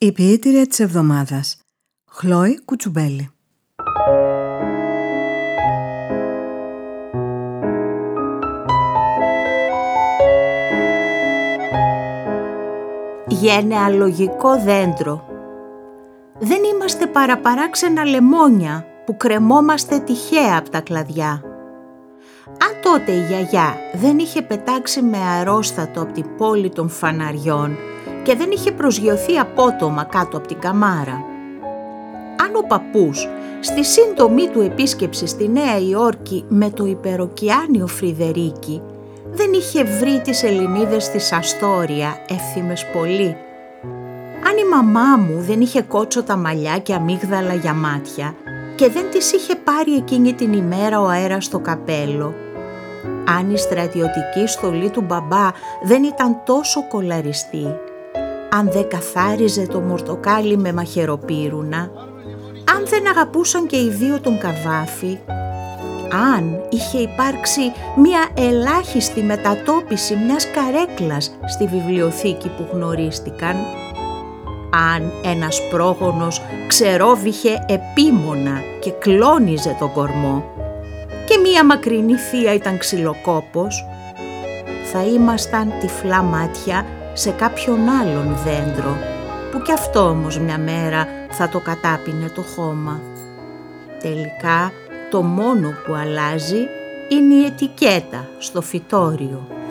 Η ποιήτρια της εβδομάδας, Χλόη Κουτσουμπέλη. Γενεαλογικό δέντρο. Δεν είμαστε παραπαράξενα λεμόνια που κρεμόμαστε τυχαία από τα κλαδιά. Αν τότε η γιαγιά δεν είχε πετάξει με αερόστατο από την πόλη των φαναριών και δεν είχε προσγειωθεί απότομα κάτω από την καμάρα, αν ο παππούς στη σύντομή του επίσκεψη στη Νέα Υόρκη με το υπεροκειάνιο Φρυδερίκι δεν είχε βρει τις Ελληνίδες της Αστόρια εύθυμες πολύ, αν η μαμά μου δεν είχε κότσοτα μαλλιά και αμύγδαλα για μάτια και δεν της είχε πάρει εκείνη την ημέρα ο αέρας στο καπέλο, αν η στρατιωτική στολή του μπαμπά δεν ήταν τόσο κολαριστή, αν δεν καθάριζε το μορτοκάλι με μαχαιροπύρουνα, αν δεν αγαπούσαν και οι δύο τον καβάφι, αν είχε υπάρξει μία ελάχιστη μετατόπιση μιας καρέκλας στη βιβλιοθήκη που γνωρίστηκαν, αν ένας πρόγονος ξερόβηχε επίμονα και κλώνιζε τον κορμό και μία μακρινή θεία ήταν ξυλοκόπος, θα ήμασταν τυφλά μάτια σε κάποιον άλλον δέντρο που κι αυτό όμως μια μέρα θα το κατάπινε το χώμα. Τελικά το μόνο που αλλάζει είναι η ετικέτα στο φυτόριο.